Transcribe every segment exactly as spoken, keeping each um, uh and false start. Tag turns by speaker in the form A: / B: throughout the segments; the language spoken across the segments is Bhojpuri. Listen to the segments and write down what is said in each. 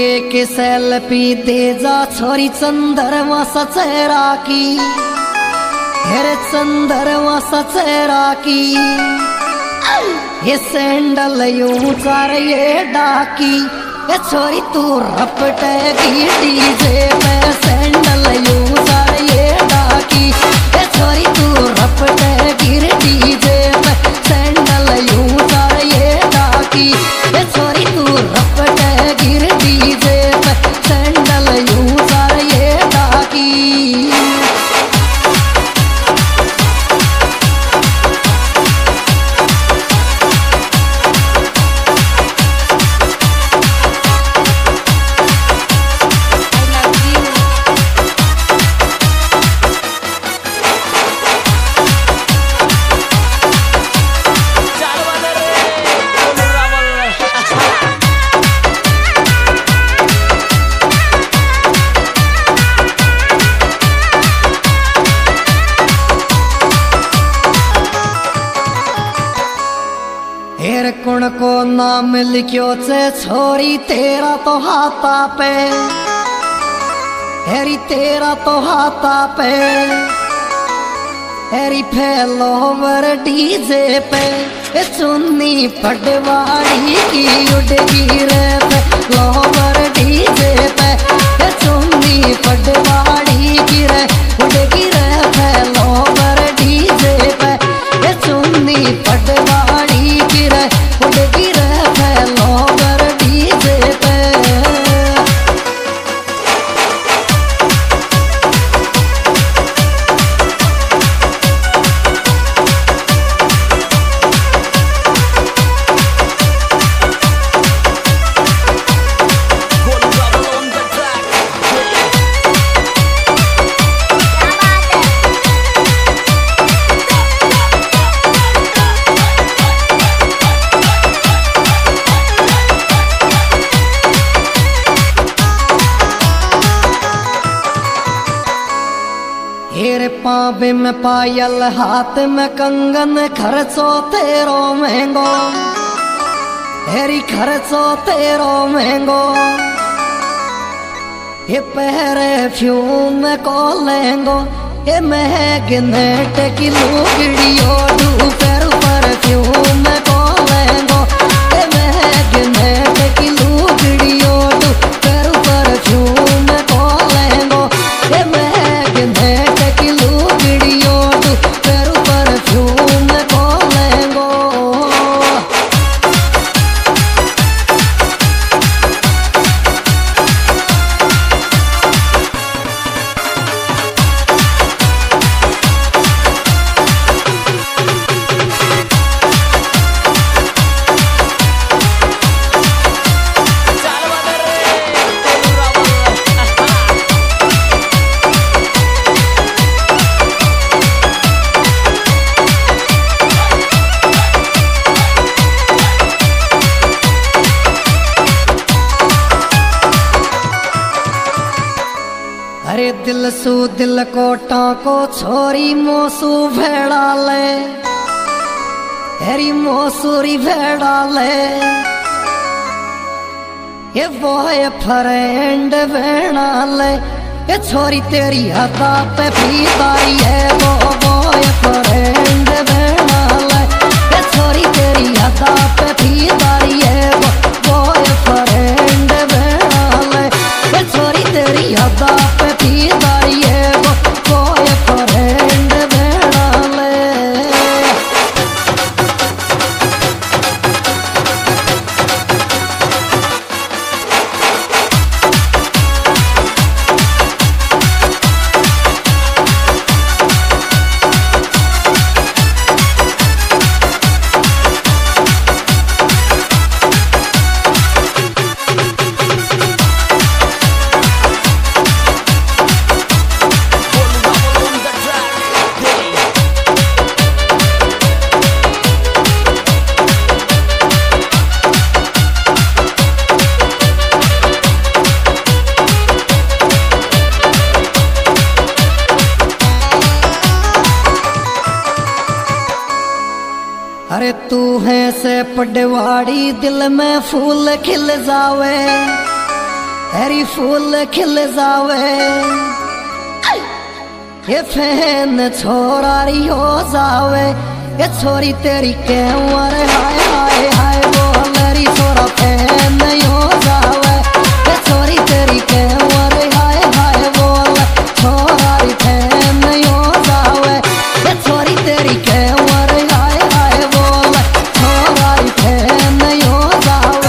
A: एक सेल्फी दे जा छोरी चंद्रमा सचेरा की, हेरे चंद्रमा सचेरा की। ये सैंडल यूं चार ये डाकी, ये छोरी तू रपटेगी डीजे पे। सैंडल यूं चार ये डाकी, ये छोरी तू रपटेगी डीजे पे। सैंडल यूं चार ये डाकी, ये छोरी तू रपटेगी डीजे पे। सैंडल यूं चार ये डाकी। हेर कुण को नाम लिखियो से छोरी तेरा तो हाथा पे, हेरी तेरा तो हाथा पे। हेरी फैलोवर डीजे पे, चुन्नी पटवाड़ी की उड़गी रे। लोवर डीजे पे, चुन्नी पटवाड़ी की रे उड़गी रे। फैलोवर डीजे पे, चुन्नी पटवाड़ी की रे उड़गी रे। फैलोवर डीजे पे। हेरे पावे में पायल, हाथ में कंगन, खर्चो तेरो महंगो। हेरी खर्चो तेरो महंगो। ये पहरे फ्यूम को लेंगो, ये महगनेट की लुगड़ियो। दू पैर पर फ्यूम को लेंगो, ये महगनेट की लुगड़ियो। दू पैर पर फ्यूम को लेंगो, ये महगनेट की लुगड़ियो। दू पैर पर फ्यूम को लेंगो। अरे दिल सू दिल को टाको, छोरी मोसू भेड़ा ले। हेरी मोसूरी भेड़ा ले। ये बॉय फ्रेंड भेड़ा ले। ये छोरी तेरी हदा पे फीदारी है। वो बॉय फ्रेंड भेड़ा ले। ये छोरी तेरी हदा पे फीदारी है। वो बॉय फ्रेंड भेड़ा ले। ये छोरी तेरी हदा पे फीदारी है। वो बॉय फ्रेंड भेड़ा ले। अरे तू है से पटवाड़ी, दिल में फूल खिल जावे। हेरी फूल खिल जावे ये फैन छोरारी हो जावे ये छोरी तेरी कैमर हाय हाय हाय बोलरी छोरा फैन हो जावे ये छोरी तेरी कैमर हाय हाय बोल छोरारी फैन हो जावे ये छोरी तेरी कैमर हाय हाय बोल छोरारी फैन हो जावे।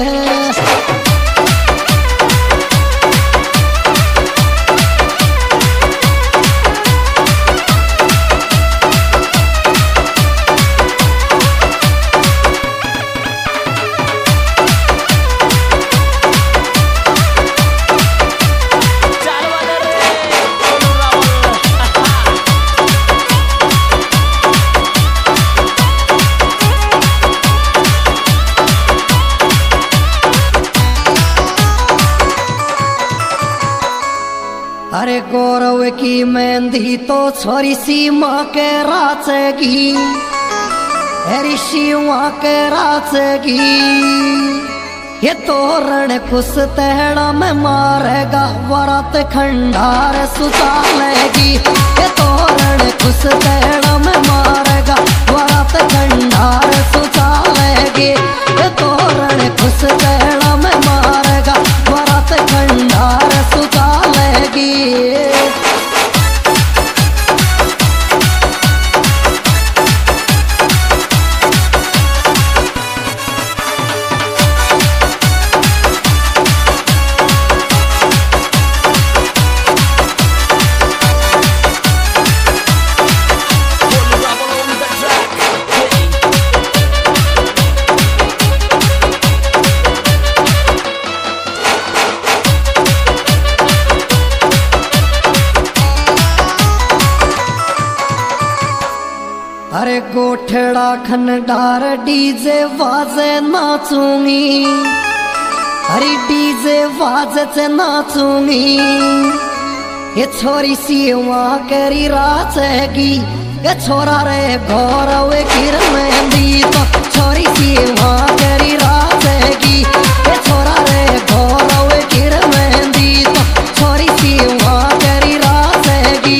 A: अरे गौरव की मेहंदी तो छोरी सीमा के राचेगी हरी सीमा के राचेगी ये तोरण कुछ तेड़ा में मारेगा वरत खंडार सुचालेगी ये तोरण कुछ तेड़ा में मारेगा वरत खंडार सुचालेगी ये तोरण कुछ तेड़ा में मारेगा वरत खंडार सुचालेगी। अरे गोठड़ा खनडार डीजे वाजे नाचूंगी अरे डीजे वाजे से नाचूंगी ये छोरी सी वहाँ करी राचेगी ये छोरा रे गौरव गिर मेहंदी तो छोरी सी वहाँ करी राचेगी ये छोरा रे गौरव गिर मेहंदी तो छोरी सी वहाँ करी राचेगी।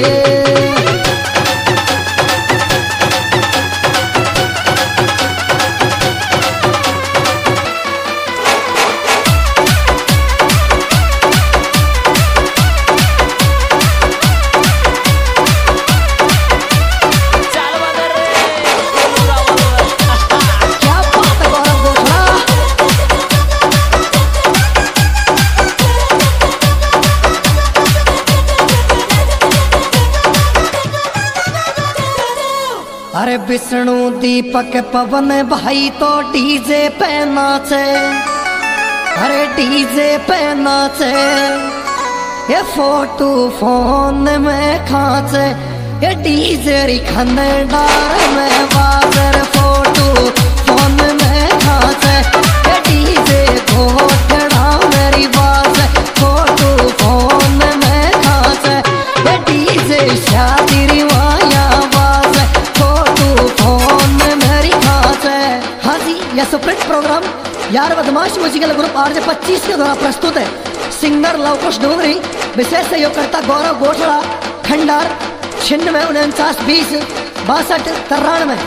A: अरे विष्णु दीपक पवन भाई तो डीजे पे नाचे अरे डीजे पे नाचे ये फोटो फोन में खाचे ये डीजे री खनडार में बाजर फोटो फोन में खाचे ये डीजे घोटड़ा मेरी बाज फोटो फोन में खाचे ये डीजे शादी रिवाया बाज फोटो फोन मेरी खाचे। हाँ जी यह सुप्रीत प्रोग्राम यार बदमाश म्यूजिकल ग्रुप आर जे पच्चीस के द्वारा प्रस्तुत है। सिंगर लवकुश डोंगरी, विशेष सहयोगकर्ता गौरव गोठड़ा, खंडार छिन्नवे उनचास बीस बासठ तिरानवे।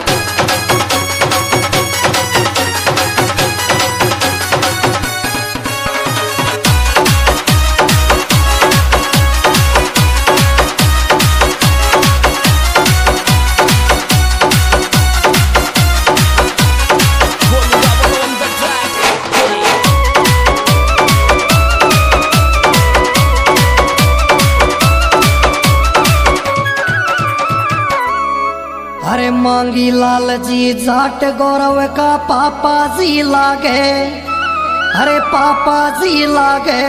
A: अरे मांगी लाल जी जाट गौरव का पापा जी लागे अरे पापा जी लागे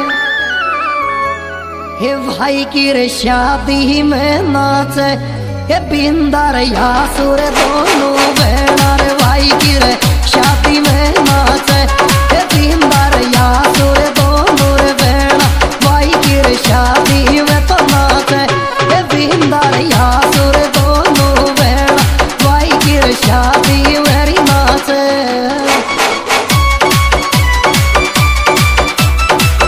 A: हे भाई की रे शादी में नाचे हे बिंदर यासुर दोनों बेड़ा रे भाई की रे शादी में नाचे हे बिंदर यासुर दोनों रे बेड़ा भाई की रे शादी में तो नाचे हे बिंदर यासुर दोनों बेड़ा भाई की रे शादी मेरी नाचे।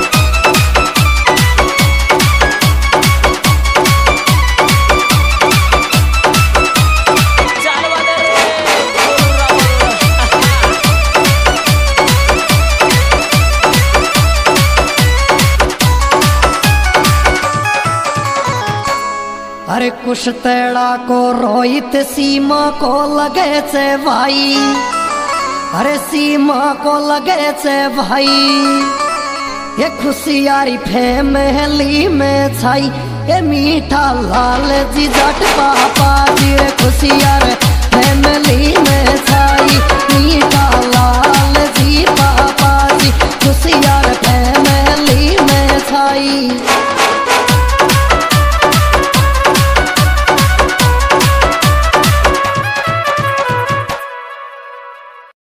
A: कुछ तेड़ा को रोहित सीमा को लगे छे भाई, अरे सीमा को लगे छे भाई। ये खुशियारी फैमिली में छाई, ये मीठा लाल जी जट पापा जी रे खुशियार फैमिली में छाई, मीठा